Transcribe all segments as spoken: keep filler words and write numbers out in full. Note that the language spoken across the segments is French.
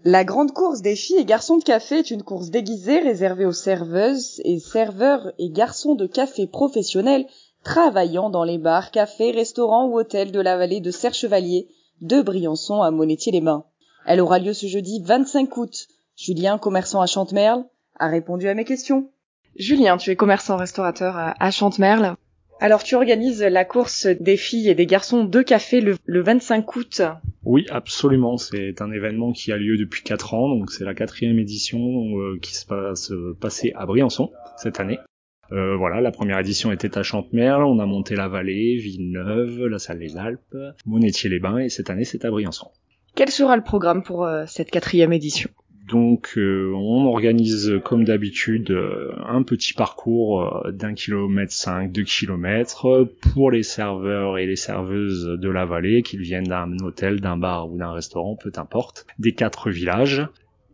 La grande course des filles et garçons de café est une course déguisée réservée aux serveuses et serveurs et garçons de café professionnels travaillant dans les bars, cafés, restaurants ou hôtels de la vallée de Serre-Chevalier, de Briançon à Monétier-les-Bains. Elle aura lieu ce jeudi vingt-cinq août. Julien, commerçant à Chantemerle, a répondu à mes questions. Julien, tu es commerçant restaurateur à Chantemerle. Alors tu organises la course des filles et des garçons de café le, le vingt-cinq août. Oui, absolument. C'est un événement qui a lieu depuis quatre ans, donc c'est la quatrième édition euh, qui se passe euh, passée à Briançon cette année. Euh, voilà, la première édition était à Chantemerle, on a monté la Vallée, Villeneuve, la Salle des Alpes, Monétier-les-Bains, et cette année c'est à Briançon. Quel sera le programme pour euh, cette quatrième édition ? Donc euh, on organise comme d'habitude euh, un petit parcours euh, d'un kilomètre cinq, deux kilomètres pour les serveurs et les serveuses de la vallée, qu'ils viennent d'un hôtel, d'un bar ou d'un restaurant, peu importe, des quatre villages.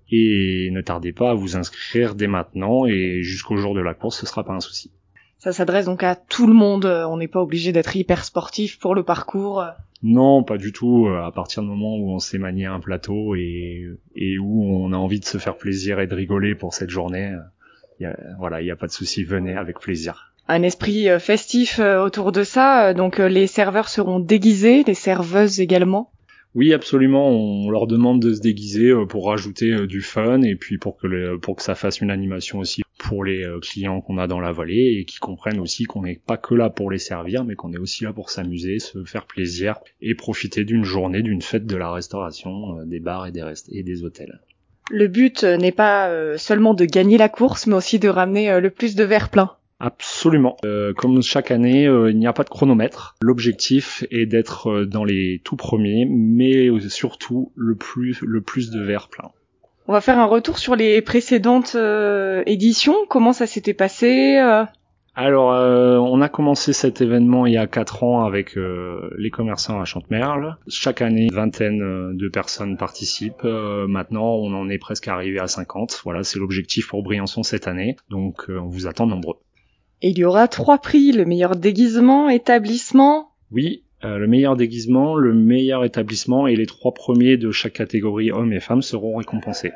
Et ne tardez pas à vous inscrire dès maintenant et jusqu'au jour de la course, ce sera pas un souci. Ça s'adresse donc à tout le monde, on n'est pas obligé d'être hyper sportif pour le parcours. Non, pas du tout. À partir du moment où on sait manier un plateau et, et où on a envie de se faire plaisir et de rigoler pour cette journée, y a, voilà, il n'y a pas de souci, venez avec plaisir. Un esprit festif autour de ça, donc les serveurs seront déguisés, les serveuses également. Oui, absolument. On leur demande de se déguiser pour rajouter du fun et puis pour que le, pour que ça fasse une animation aussi pour les clients qu'on a dans la vallée et qui comprennent aussi qu'on n'est pas que là pour les servir, mais qu'on est aussi là pour s'amuser, se faire plaisir et profiter d'une journée, d'une fête de la restauration, des bars et des rest- et des hôtels. Le but n'est pas seulement de gagner la course, mais aussi de ramener le plus de verres pleins. Absolument. Euh, comme chaque année, euh, il n'y a pas de chronomètre. L'objectif est d'être dans les tout premiers, mais surtout le plus le plus de verres pleins. On va faire un retour sur les précédentes euh, éditions. Comment ça s'était passé euh... Alors, euh, on a commencé cet événement il y a quatre ans avec euh, les commerçants à Chantemerle. Chaque année, une vingtaine de personnes participent. Euh, maintenant, on en est presque arrivé à cinquante. Voilà, c'est l'objectif pour Briançon cette année. Donc, euh, on vous attend nombreux. Et il y aura trois prix, le meilleur déguisement, établissement. Oui, euh, le meilleur déguisement, le meilleur établissement et les trois premiers de chaque catégorie hommes et femmes seront récompensés.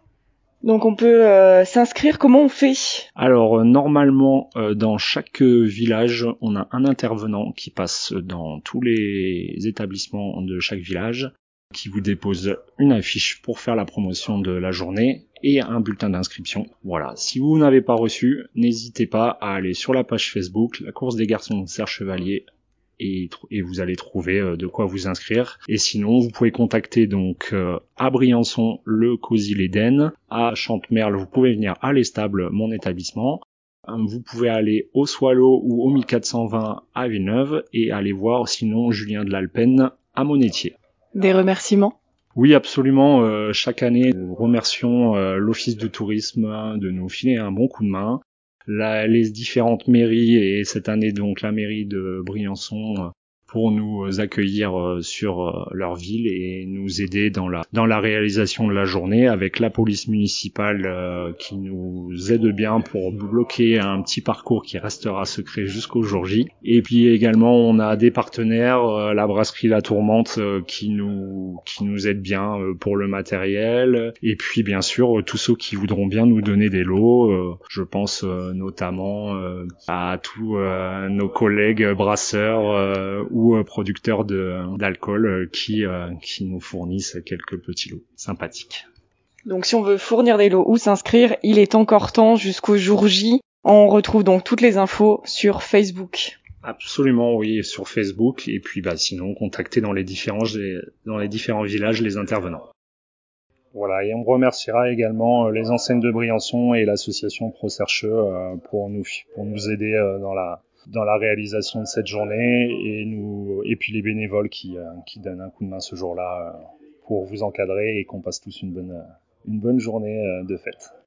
Donc on peut euh, s'inscrire, comment on fait ? Alors euh, normalement, euh, dans chaque village, on a un intervenant qui passe dans tous les établissements de chaque village, qui vous dépose une affiche pour faire la promotion de la journée et un bulletin d'inscription. Voilà. Si vous n'avez pas reçu, n'hésitez pas à aller sur la page Facebook, la course des garçons de Serre-Chevalier, et, et vous allez trouver de quoi vous inscrire. Et sinon, vous pouvez contacter donc euh, à Briançon le Cosy l'Éden, à Chantemerle, vous pouvez venir à l'Estable, mon établissement. Vous pouvez aller au Swallow ou au mille quatre cent vingt à Villeneuve et aller voir sinon Julien de l'Alpen à Monétier. Des remerciements ? Oui, absolument. Euh, chaque année, nous remercions euh, l'Office du tourisme hein, de nous filer un bon coup de main. La, les différentes mairies et cette année donc la mairie de Briançon euh, pour nous accueillir euh, sur euh, leur ville et nous aider dans la dans la réalisation de la journée avec la police municipale euh, qui nous aide bien pour bloquer un petit parcours qui restera secret jusqu'au jour J. Et puis également on a des partenaires, euh, la brasserie La Tourmente euh, qui nous qui nous aide bien euh, pour le matériel et puis bien sûr euh, tous ceux qui voudront bien nous donner des lots. Euh, je pense euh, notamment euh, à tous euh, nos collègues brasseurs euh, ou euh, producteurs de d'alcool euh, qui euh, qui nous fournissent quelques petits lots sympathiques. Donc si on veut fournir des lots ou s'inscrire, il est encore temps jusqu'au jour J. On retrouve donc toutes les infos sur Facebook. Absolument, oui, sur Facebook et puis bah sinon contacter dans les différents dans les différents villages les intervenants. Voilà, et on remerciera également les enseignes de Briançon et l'association Pro Sercheux pour nous pour nous aider dans la dans la réalisation de cette journée et nous et puis les bénévoles qui qui donnent un coup de main ce jour-là pour vous encadrer et qu'on passe tous une bonne une bonne journée de fête.